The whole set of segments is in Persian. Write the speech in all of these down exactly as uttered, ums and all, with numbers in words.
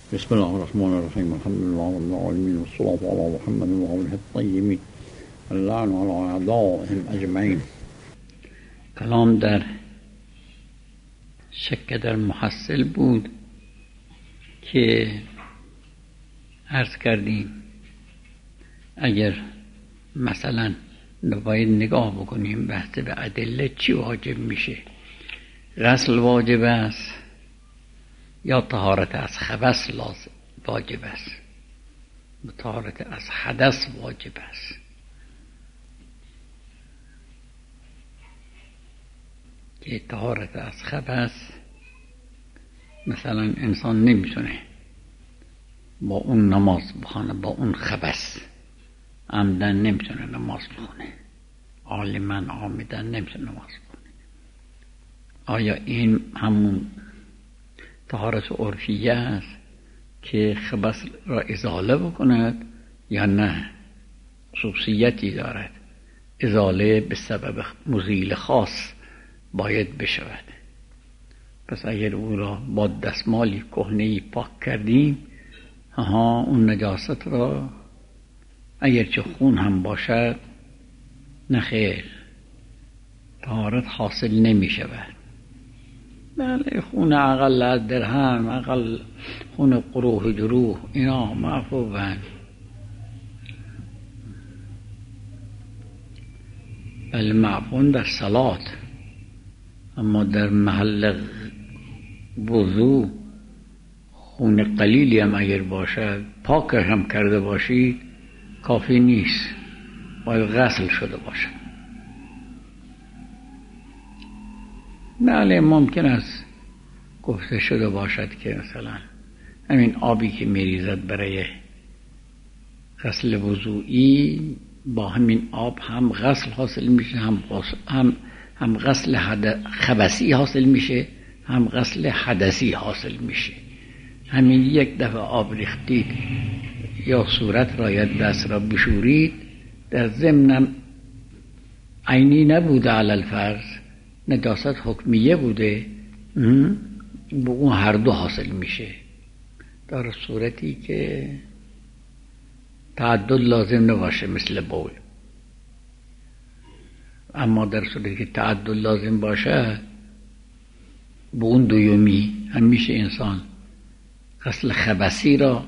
بسم الله الرحمن الرحيم. الحمد لله رب العالمين والصلاة على محمد وآله الطيبين اللعن على أعدائهم أجمعين. کلام در شک در محصل بود که عرض کردیم اگر مثلا باید نگاه بکنیم بحث به ادله چی واجب میشه، غسل واجب است یا طهارت از خبث لازم واجب است، طهارت از حدث واجب است. که طهارت از خبث مثلا انسان نمیتونه با اون نماز بخونه، با اون خبث عمدن نمیتونه نماز بخونه، عالماً عامدن نمیتونه نماز بخونه. آیا این همون طهارت عرفیه است که خبث را ازاله بکند یا نه خصوصیتی دارد؟ ازاله به سبب مزیل خاص باید بشود. پس اگر او را با دستمالی کهنه‌ای پاک کردیم، ها اون نجاست را اگرچه خون هم باشد نه خیر، طهارت حاصل نمی شود. بله خون اقل درهم، اقل خون قروح جروح اینا معفوبند، بله معفون در صلات، اما در محل وضو خون قلیلی هم اگر باشد پاک هم کرده باشید کافی نیست، باید غسل شده باشد. بله ممکن است گفته شده باشد که مثلا همین آبی که میریزد برای غسل وضوئی با همین آب هم غسل حاصل میشه، هم هم هم غسل خبثی حاصل میشه، هم غسل حدثی حاصل میشه. همین یک دفعه آب ریختید یا صورت را یا دست را بشورید، در ضمن عینی نبوده علی الفرض، نجاست حکمیه بوده، به اون هر دو حاصل میشه. در صورتی که تعدد لازم نباشه مثل بول، اما در صورتی که تعدد لازم باشه به اون دویومی هم میشه انسان غسل خبثی را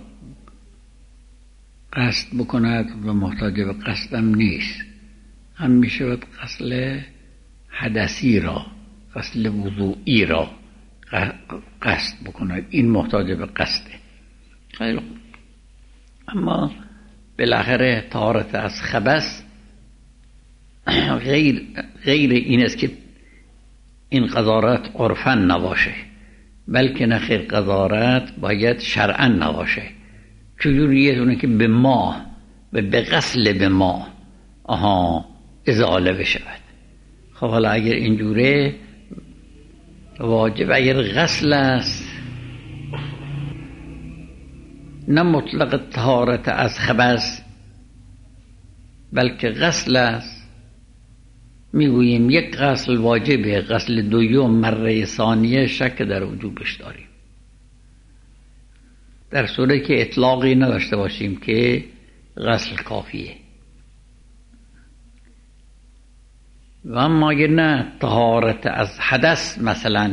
قصد بکند و محتاج به قصدم نیست، هم میشه غسل حدثی را، غسل وضوئی را قصد بکند، این محتاج به قصده. خیلی خوب. اما بالاخره طهارت از خبث غیر غیر این است که این قذارت عرفاً نباشه، بلکه نخیر قذارت باید شرعاً نباشه. چجوریه؟ اونه که به ما و به غسل به ما آها ازاله بشود. خب حالا اگر اینجوره واجب اگر غسل است نه مطلق طهارت از خبث بلکه غسل است، میگوییم یک غسل واجبه، غسل دوم مره ثانیه شک در وجوبش داریم، در صورتی که اطلاقی نداشته باشیم که غسل کافیه. و اما اگر نه طهارت از حدث مثلا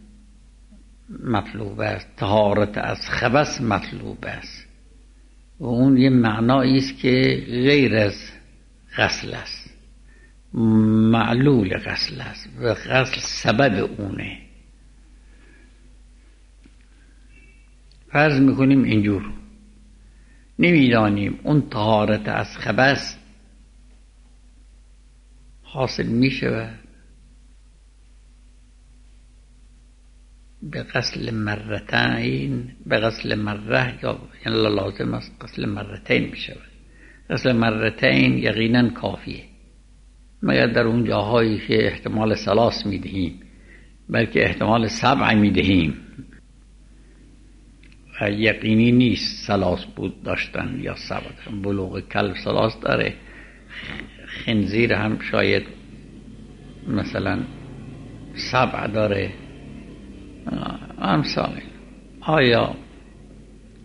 مطلوب است، طهارت از خبث مطلوب است و اون یه معنایی است که غیر از غسل است، معلول غسل است و غسل سبب اونه. فرض میکنیم اینجور نمیدانیم اون طهارت از خبث حاصل میشه به غسل مرتين، به غسل مره یا لازم است غسل مرتين میشه. غسل مرتين یقینا کافیه، مگر در اون جاهایی که احتمال ثلاث میدهیم بلکه احتمال سبع میدهیم و یقینی نیست ثلاث بود داشتن یا سبع. بلوغ کلب ثلاث داره، خنزیر هم شاید مثلا سبع داره امثال. آیا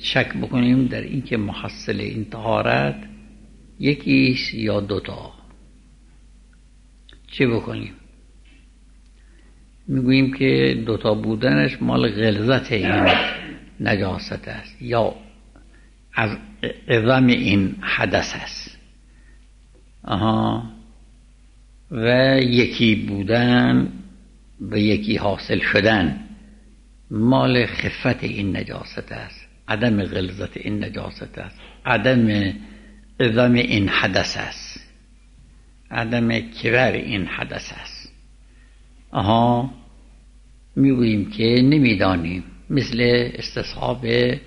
شک بکنیم در اینکه محصل این طهارت یکیست یا دوتا. چه بکنیم؟ میگوییم که دوتا بودنش مال غلظت این نجاست است یا از عظم این حدث است. آها. و یکی بودن و یکی حاصل شدن مال خفت این نجاست است، عدم غلظت این نجاست است، عدم عظم این حدث است، عدم کبر این حدث است. آها. میگوییم که نمیدانیم، مثل استصحاب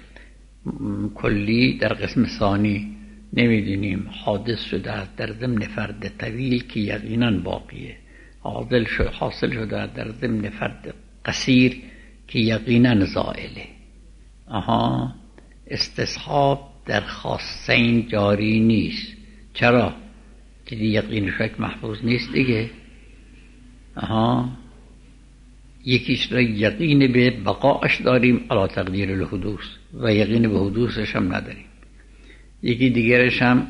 کلی در قسم ثانی نمیدونیم حادث شده است در ضمن فرد طویل که یقینا باقیه، حاصل شده حاصل شده در ضمن فرد قصیر که یقینا زائله. آها. استصحاب در خاصین جاری نیست. چرا؟ که یقین شک محفوظ نیست دیگه. آها. یکیش را یقین به بقاش داریم علی تقدیر الحدوث و یقین به حدوثش هم نداریم. یکی دیگرش هم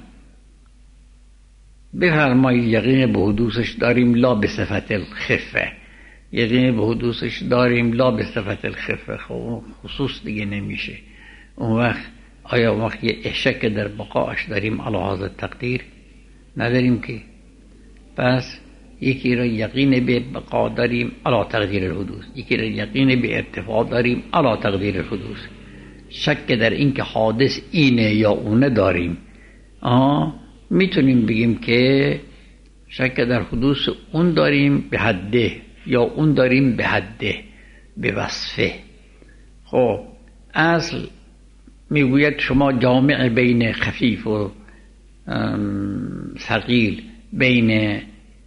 بفرمایید یقین به حدوثش داریم لا به صفت الخفه، یقین به حدوثش داریم لا به صفت الخفه. خب خصوص دیگه نمیشه. اون وقت آیا اون وقت یه شک در بقاش داریم علی هذا تقدیر؟ نداریم که. پس یکی را یقین به بقا داریم علی تقدیر الحدوث، یکی را یقین به ارتفاع داریم علی تقدیر الحدوث. شک در این که حادث اینه یا اونه داریم. آه میتونیم بگیم که شک در حدوث اون داریم به حده یا اون داریم به حده به وصفه. خب اصل میگوید شما جامع بین خفیف و ثقیل، بین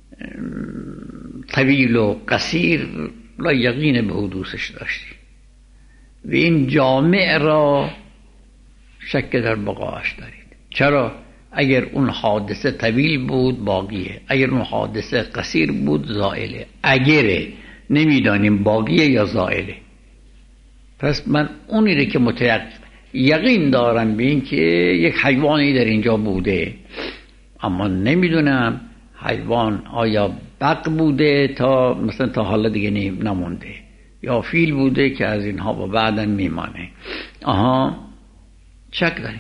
طویل و قصیر لا یقین به حدوثش داشتی و این جامع را شک در بقاش دارید. چرا؟ اگر اون حادثه طویل بود باقیه، اگر اون حادثه قصیر بود زائله. اگره نمیدانیم باقیه یا زائله. پس من اونی رو که متیقن یقین دارم به این که یک حیوانی در اینجا بوده، اما نمیدونم حیوان آیا بق بوده تا مثلا تا حالا دیگه نمونده یا فیل بوده که از اینها با بعدم میمانه. آها. شک داریم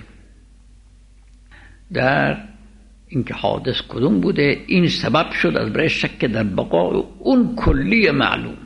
در اینکه حادث کدوم بوده. این سبب شد از برای شک در بقای اون کلی معلوم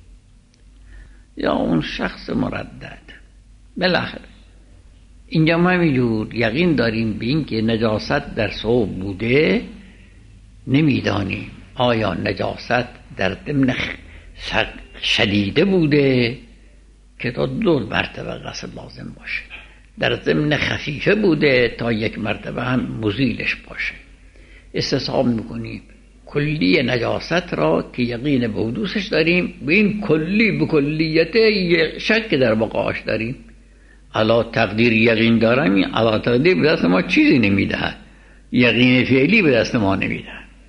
یا اون شخص مردد. بالاخره اینجا ما همینجور یقین داریم به این که نجاست در ثوب بوده. نمیدانیم آیا نجاست در ضمن شدیده بوده که تا دو مرتبه غسل لازم باشه، در ضمن خفیفه بوده تا یک مرتبه هم مزیلش باشه. استصحاب میکنیم کلی نجاست را که یقین به حدوثش داریم، به این کلی به کلیت شک در بقاش داریم. علا تقدیر یقین دارم، علا تقدیر به دست ما چیزی نمیده، یقین فعلی به دست ما نمیده.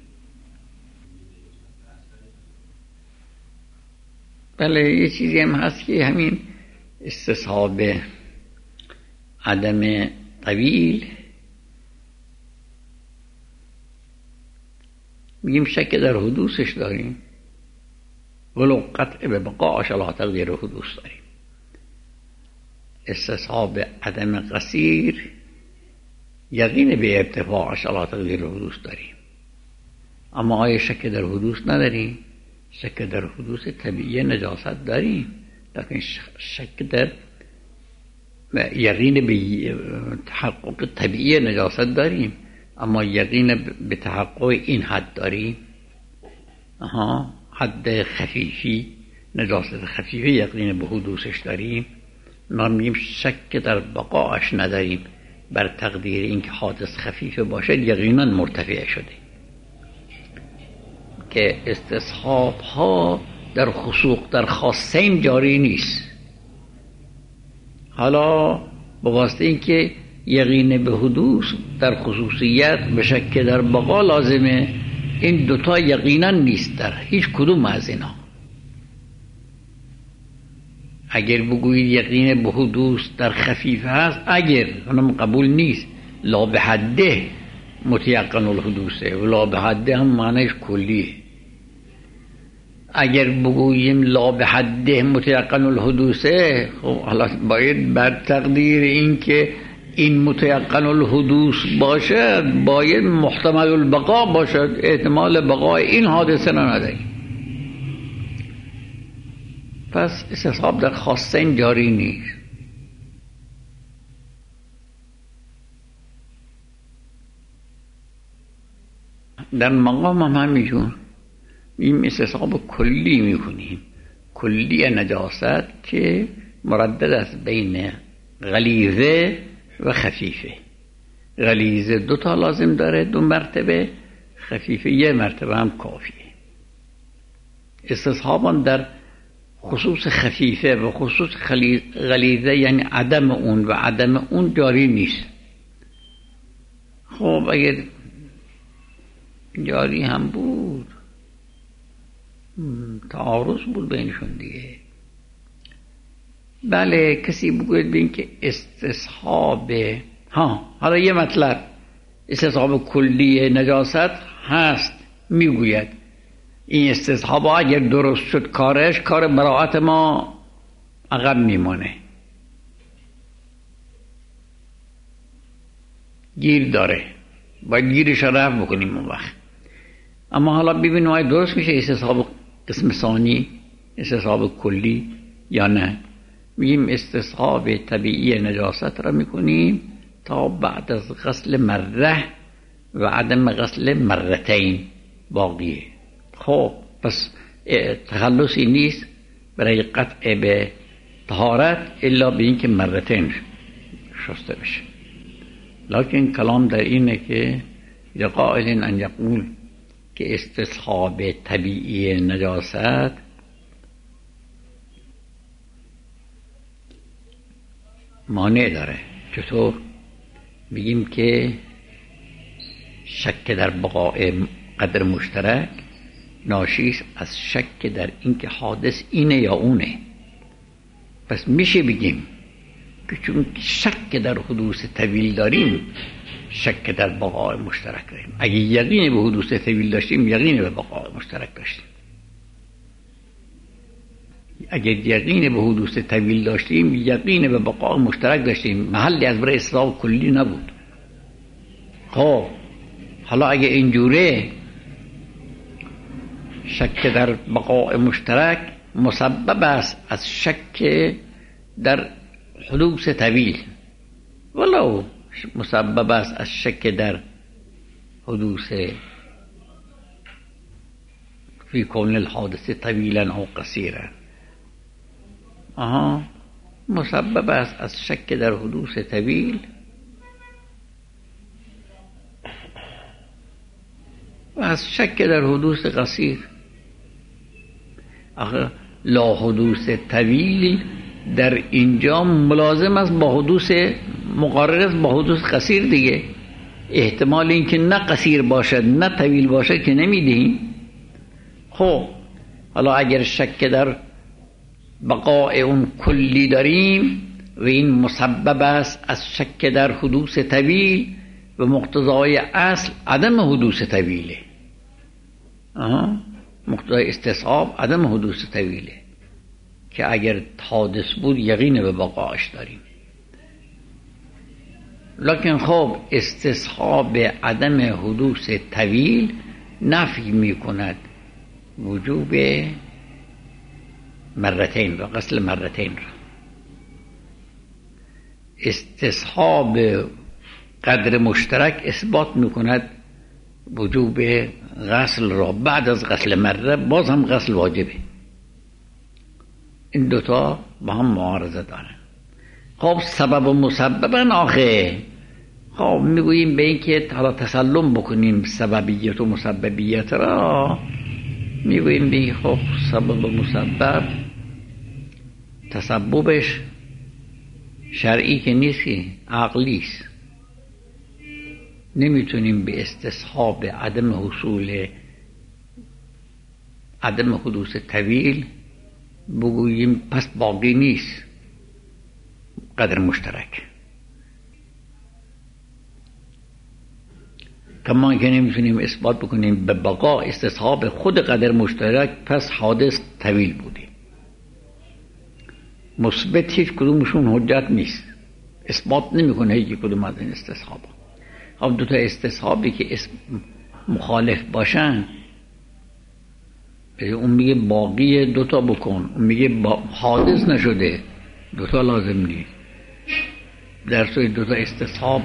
بله یه چیزی هم هست که همین استصحاب عدم طویل میگیم شک در حدوثش داریم ولو قطع به بقاش علی تقدیر حدوث داریم. استصحاب عدم قصیر یقین به ارتفاعش علی تقدیر حدوث داریم، اما آیا شک در حدوث نداریم؟ شک در حدوث طبیعی نجاست داریم، لیکن شک در یقین به تحقق طبیعی نجاست داریم، اما یقین به تحقق این حد داریم. آها. حد خفیفی نجاست خفیفی یقین به حدوثش داریم. ما میگیم شک در بقاش نداریم، بر تقدیر اینکه حادث خفیف باشه یقینا مرتفع شده. که استصحاب ها در خصوص در خاصین جاری نیست. حالا به واسطه اینکه یقین به حدوث در خصوصیت به شک در بقا لازمه، این دوتا یقینا نیست در هیچ کدوم از اینا. اگر بگویید یقین به حدوث در خفیفه هست، اگر اونم قبول نیست، لا به حده متیقن الحدوثه و لا به حده هم معنیش کلیه. اگر بگوییم لا به حده متیقن الحدوثه، خب حالا باید بر تقدیر این که این متیقن الحدوث باشد باید محتمل البقا باشد، احتمال بقای این حادثه را ندهیم. پس استصحاب در خواستین جاری نیست. در مقام هم همینجور این استصحاب کلی میکنیم، کلی نجاست که مردد است بین غلیظه و خفیفه. غلیظه دو تا لازم داره، دو مرتبه، خفیفه یه مرتبه هم کافیه. استصحابان در خصوص خفیفه و خصوص غلیظه یعنی عدم اون و عدم اون جاری نیست. خب اگر جاری هم بود تعارض بود بینشون دیگه. بله کسی بگوید بین که استصحاب، ها حالا یه مطلب، استصحاب کلی نجاست هست، میگوید این استصحاب اگر درست شد کارش، کار براءت ما عقب میمانه، گیر داره، باید گیرش را رفع بکنیم اون وقت. اما حالا ببینیم آیا درست میشه استصحاب قسم ثانی، استصحاب کلی یا نه. میگیم استصحاب طبیعی نجاست را میکنیم تا بعد از غسل مره و عدم غسل مرتين باقیه. خب پس تخلصی نیست برای قطع به طهارت الا به این که مرتين شسته بشه. لکن کلام در اینه که قائل ان یقول که استصحاب طبیعی نجاست مانع داره. چطور؟ بگیم که شک در بقای قدر مشترک ناشی از شک در این که حادث اینه یا اونه. پس میشه بگیم که چون شک در حدوث طویل داریم شک در بقای مشترک داریم. اگه یقین به حدوث طویل داشتیم یقین به بقای مشترک داشتیم. اگر یقین به حدوث طویل داشتیم یقین به بقای مشترک داشتیم، محلی از برای استصحاب کلی نبود. خب حالا اگه اینجوره شک در بقای مشترک مسبب است از شک در حدوث طویل، ولو مسبب است از شک در حدوث فی کون الحادث طویلا او قصیرا. آها مسبب است از شک در حدوث طویل و از شک در حدوث قصیر. آخه لا حدوث طویل در اینجا ملازم است با حدوث مقارن است با حدوث قصیر دیگه. احتمال این که نه قصیر باشد نه طویل باشد که نمیدهیم. خب حالا اگر شک در بقای اون کلی داریم و این مسبب است از شک در حدوث طویل و مقتضای اصل عدم حدوث طویله. آها مقتضای استصحاب عدم حدوث طویله که اگر حادث بود یقین به بقاش داریم. لکن خب استصحاب عدم حدوث طویل نفی می کند وجوب مرتين و غسل مرتين را. استصحاب قدر مشترک اثبات می کند وجوب غسل را بعد از غسل مره، باز هم غسل واجبه. این دوتا با هم معارضه دارن. خب سبب و مسببن آخه. خب میگوییم به این که حالا تسلم بکنیم سببیت و مسببیت را، میگوییم به این خب سبب و مسبب تسببش شرعی که نیست که عقلی است. نمیتونیم به استصحاب عدم حصول عدم حدوث طویل بگوییم پس باقی نیست قدر مشترک. کما که نمیتونیم اثبات بکنیم به بقا استصحاب خود قدر مشترک، پس حادث طویل بوده. مثبت هیچ کدومشون حجت نیست، اثبات نمیکنه هیچ کدوم از این استصحاب. خب دو تا استصحابی که اسم مخالف باشن، اون میگه باقی دوتا بکن، اون میگه با حادث نشده، دوتا لازم نیست. در صورت دوتا استصحاب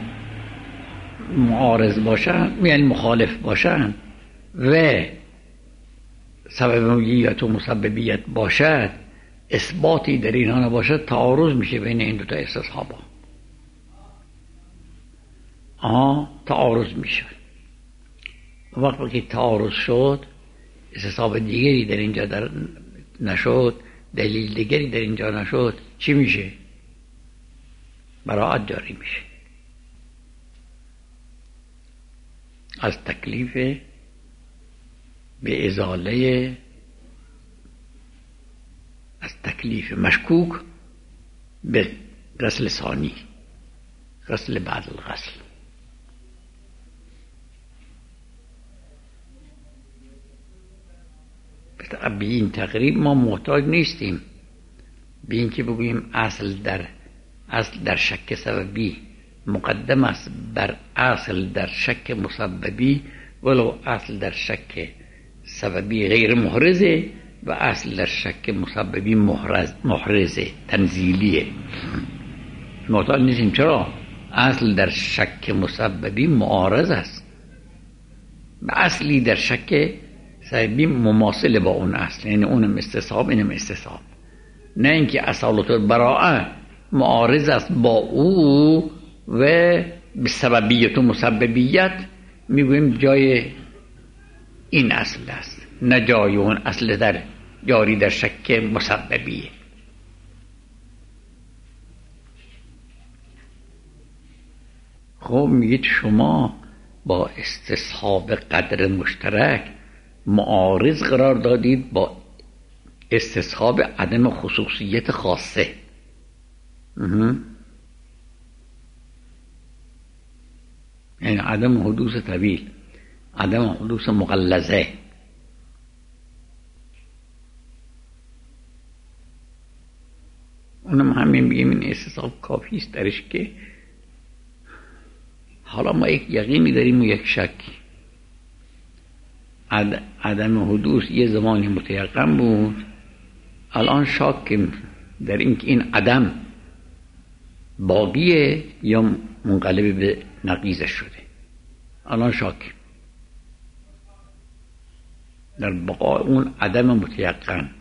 معارض باشن، یعنی مخالف باشن و سببیت و مسببیت باشد، اثباتی در اینها نباشد، تعارض میشه بین این دوتا استصحاب ها. آها تعارض میشه. وقتی که تعارض شد، استصحاب دیگری در اینجا در نشد، دلیل دیگری در اینجا نشد، چی میشه؟ براءت جاری میشه از تکلیف به ازاله، از تکلیف مشکوک به غسل ثانی، غسل بعد الغسل. به این تقریب ما محتاج نیستیم به این که بگوییم اصل در اصل در شک سببی مقدم است بر اصل در شک مسببی، ولو اصل در شک سببی غیر محرزه و اصل در شک مسببی محرز محرزه تنزیلیه. محتاج نیستیم. چرا؟ اصل در شک مسببی معارض است و اصلی در شک سببی مماثل با اون اصل، یعنی اونم استصحاب اینم استصحاب. نه اینکه اصالت البراءه معارض است با او و به سببیت و مسببیت میگویم جای این اصل است، نه جای اون اصل در جاری در شک مسببیه. خب میگید شما با استصحاب قدر مشترک معارض قرار دادید با استصحاب عدم خصوصیت خاصه. یعنی عدم حدوث طویل، عدم حدوث مغلظه. اونم همین بگیم این استصحاب کافی است درش که حالا ما یک یقینی داریم و یک شکی. عدم حدوث یه زمانی متیقن بود، الان شاکیم در این که این عدم باقیه یا منقلب به نقیضش شده. الان شاکیم در بقای اون عدم متیقن،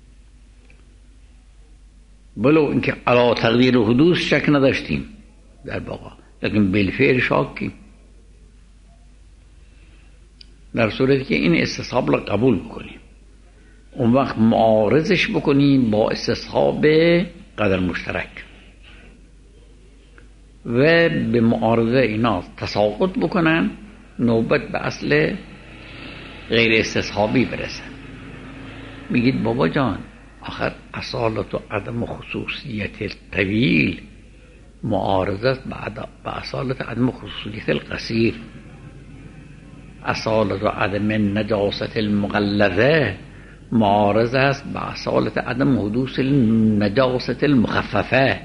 بلو اینکه علی تقدیر حدوث شک نداشتیم در بقا، لیکن بالفعل شاکیم. در صورتی که این استصحاب را قبول بکنیم، اون وقت معارضش بکنیم با استصحاب قدر مشترک و به معارضه اینا تساقط بکنن، نوبت به اصل غیر استصحابی برسن. میگید بابا جان آخر اصالت و عدم خصوصیت طویل معارضت به اصالت عدم خصوصیت القصیر. اصالت و عدم نجاست المغلظه معارض است به اصالت عدم حدوث نجاست المخففه.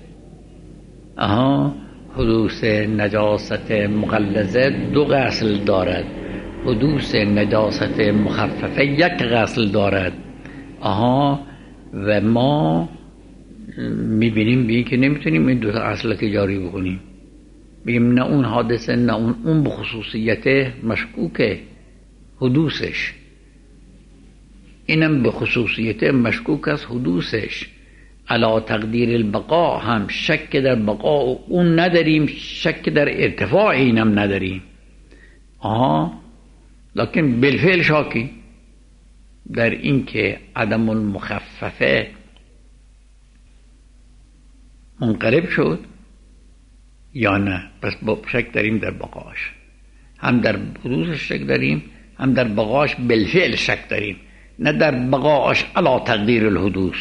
آها حدوث نجاست مغلظه دو غسل دارد، حدوث نجاست مخففه یک غسل دارد. آها و ما میبینیم بی که نمیتونیم این دو تا اصل جاری بکنیم، بگیم نه اون حادثه نه اون اون به خصوصیت مشکوکه حدوثش، اینم به خصوصیت مشکوک است حدوثش. علا تقدیر البقاء هم شک در بقاء اون نداریم، شک در ارتفاع اینم نداریم. آها لکن بالفعل شاکی در این که عدم المخففه منقلب شد یا نه. پس با شک داریم در بقاش، هم در حدوثش شک داریم، هم در بقاش بالفعل شک داریم. نه در بقاش علی تقدیر الحدوث.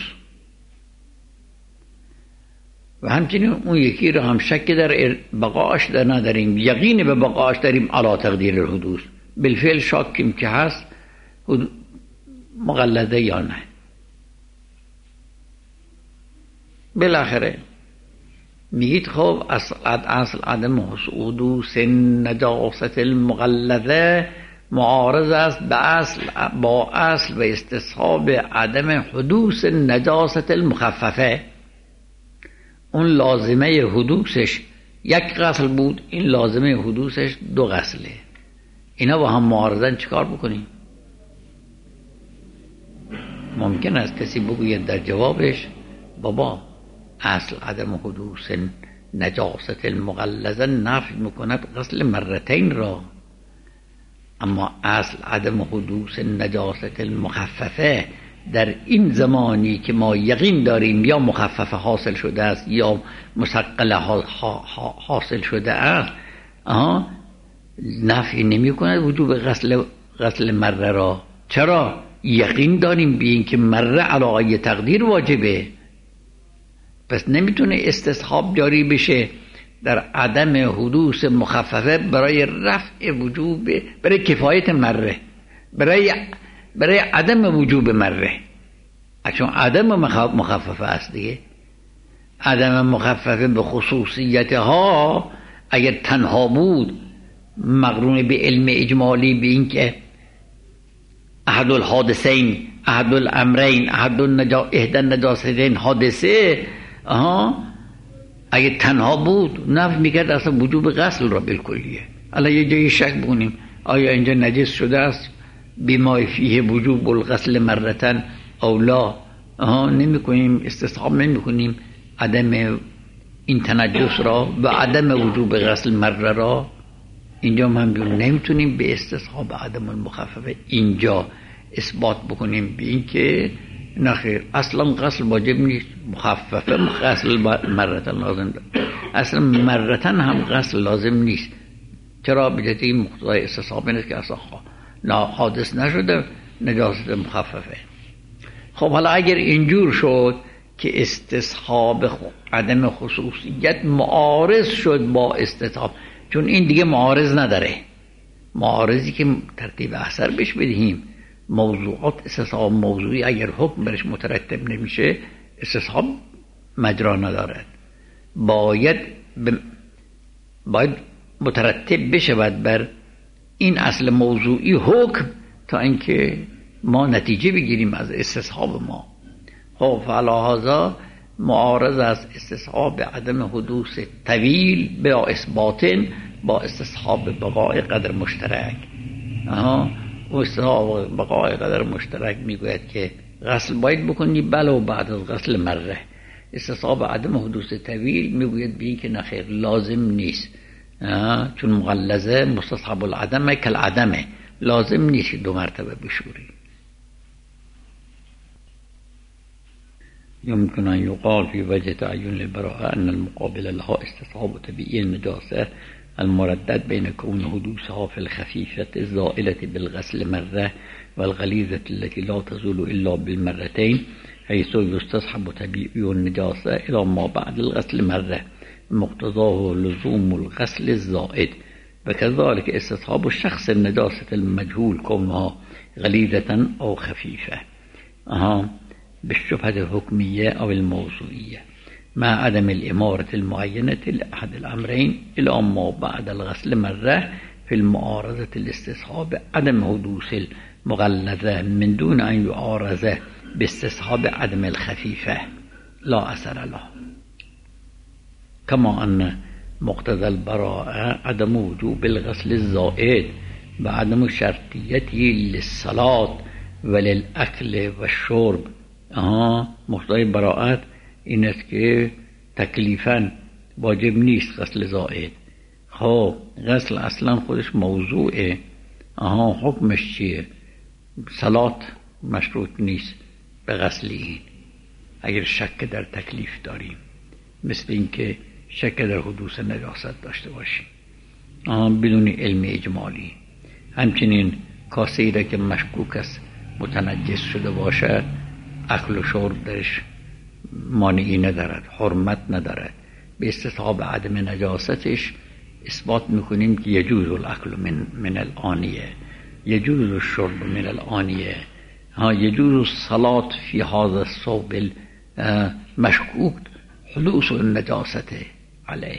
و همچنین اون یکی رو هم شک در بقاش در نداریم، یقین به بقاش داریم علی تقدیر الحدوث. بالفعل شاکیم که هست مقلده یا نه. بالاخره میگید خب اصل اصل عدم حدوث نجاست المقلده معارض است به اصل با اصل و استصحاب عدم حدوث نجاست المخففه. اون لازمه حدوثش یک غسل بود، این لازمه حدوثش دو غسله. اینا با هم معارضن، چیکار بکنیم؟ ممکن است کسی بگوید در جوابش بابا اصل عدم حدوث نجاست المغلظه نفی میکند غسل مرتین را، اما اصل عدم حدوث نجاست المخففه در این زمانی که ما یقین داریم یا مخففه حاصل شده است یا مسقله حاصل شده است، آها نفی نمی کند وجوب غسل غسل مره را. چرا؟ یقین داریم به این که مره علی تقدیر واجبه، پس نمیتونه استصحاب جاری بشه در عدم حدوث مخففه برای رفع وجوب، برای کفایت مره، برای برای عدم وجوب مره، چون عدم مخففه است دیگه. عدم مخففه به خصوصیتها اگر تنها بود مقرون به علم اجمالی به این که احد الحادثین احد الامرین احد النجا احد النجاستین حادثه، آها اگه تنها بود نفی میکرد اصلا وجوب غسل را بالکلیه. الان یه جایی شک بکنیم آیا اینجا نجس شده است بما فیه وجوب الغسل مرتن او لا، آها نمی کنیم، استصحاب نمی کنیم عدم این تنجس را و عدم وجوب غسل مره را. اینجا من بیون نمیتونیم به استصحاب عدم المخففه اینجا اثبات بکنیم به این که نخیر اصلا غسل واجب نیست، مخففه غسل مرتن لازم داره، اصلا مرتن هم غسل لازم نیست. چرا؟ بجهت این مقتضای استصحاب نیست که اصلا حادث نشده نجاست مخففه. خب حالا اگر اینجور شد که استصحاب عدم خصوصیت معارض شد با استصحاب، چون این دیگه معارض نداره، معارضی که ترتیب اثر بهش بدهیم موضوعات استصحاب موضوعی اگر حکم برش مترتب نمیشه استصحاب مجرا ندارد، باید ب... باید مترتب بشود بر این اصل موضوعی حکم تا اینکه ما نتیجه بگیریم از استصحاب ما. خب فلهذا معارض از استصحاب عدم حدوث طویل با اثبات با استصحاب بقای قدر مشترک. آها و استصحاب بقای قدر مشترک میگوید که غسل باید بکنی بله و بعد از غسل مره. استصحاب عدم حدوث طویل میگوید بی که نخیر لازم نیست، چون مغلظه مستصحب العدمه کل عدمه، لازم نیست دو مرتبه بشوری. يمكن أن يقال في وجه تعين البراءة أن المقابل لها استصحاب طبيعي النجاسة المردد بين كون حدوثها في الخفيفة الزائلة بالغسل مرة والغليظة التي لا تزول إلا بالمرتين، حيث يستصحب طبيعي النجاسة إلى ما بعد الغسل مرة مقتضاه لزوم الغسل الزائد، وكذلك استصحاب الشخص النجاسة المجهول كونها غليظة أو خفيفة أها بالشبهة الحكمية أو الموضوعية مع عدم الإمارة المعينة لأحد الأمرين إلى ما بعد الغسل مرة في المعارضة الاستصحاب عدم حدوث المغلظة من دون أن يعارض باستصحاب عدم الخفيفة لا أثر له، كما أن مقتضى البراءة عدم وجوب الغسل الزائد وعدم شرطيته للصلاة وللأكل والشرب. آها مقتضای براءت این است که تکلیفاً واجب نیست غسل زائد. خب غسل اصلا خودش موضوعه، آها حکمش چیه؟ صلات مشروط نیست به غسل این اگر شک در تکلیف داریم، مثل اینکه شک در حدوث نجاست داشته باشیم آها بدون علم اجمالی. همچنین کاسه ای را که مشکوک است متنجس شده باشد اکل و شرب درش مانعی ندارد، حرمت ندارد. به استصحاب عدم نجاستش اثبات میکنیم که یجوز الاکل من من الآنیه، یجوز الشرب من الآنیه، ها یجوز الصلاة فی هذا الثوب مشکوک حدوث النجاست علیه.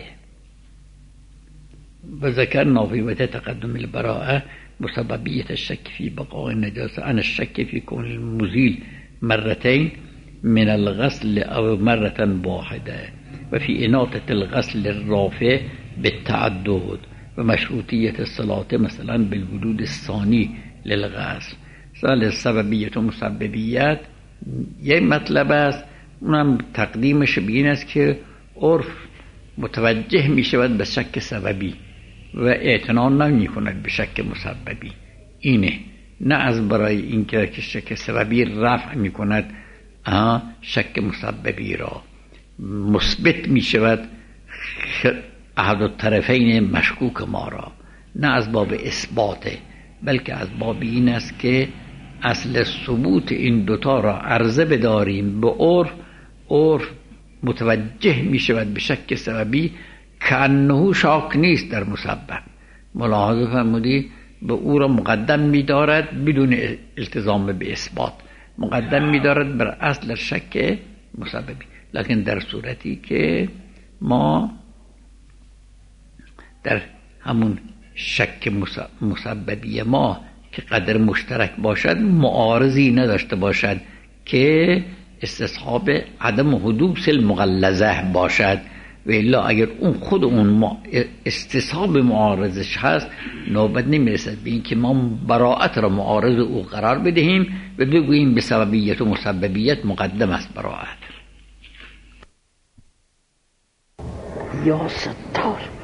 و ذکرنا فی وقت تقدم البراءه مسببیت الشک فی بقاء النجاسه عن الشک فی کون المزیل مرتين من الغسل او مرة واحده و فی اناطة الغسل الرافع بالتعدد و مشروطیت الصلاة مثلا بالوجود الثانی للغسل. سال سببیت و مسببیت یک مطلب است، اونم تقدیمش بین است که عرف متوجه می شود به شک سببی و اعتنا نمی کند به شک مسببی. اینه، نه از برای اینکه شک سببی رفع می کند شک مسببی را مثبت می شود احد الطرفین مشکوک ما را، نه از باب اثباته، بلکه از باب این است که اصل ثبوت این دوتا را عرضه بداریم به عرف. عرف متوجه می شود به شک سببی که انه شاک نیست در مسبب. ملاحظه فرمودی به او را مقدم می دارد بدون التزام به اثبات، مقدم می دارد بر اصل شک مسببی. لکن در صورتی که ما در همون شک مسببی ما که قدر مشترک باشد معارضی نداشته باشد که استصحاب عدم حدوث المغلظه باشد، و الا اگر اون خود اون استصحاب معارضش هست نوبت نمیرسد به این که ما براءت را معارض او قرار بدهیم و بگوییم به سببیت و مسببیت مقدم است براءت. یا ستار.